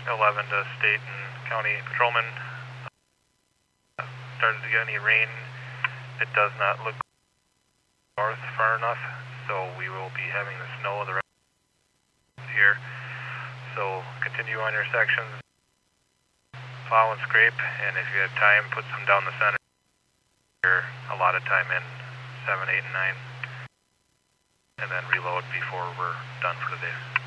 11 to state and county patrolmen. Started to get any rain. It does not look north far enough, so we will be having the snow the rest here. So continue on your sections, plow and scrape, and if you have time, put some down the center. A lot of time in 7, 8, and 9, and then reload before we're done for the day.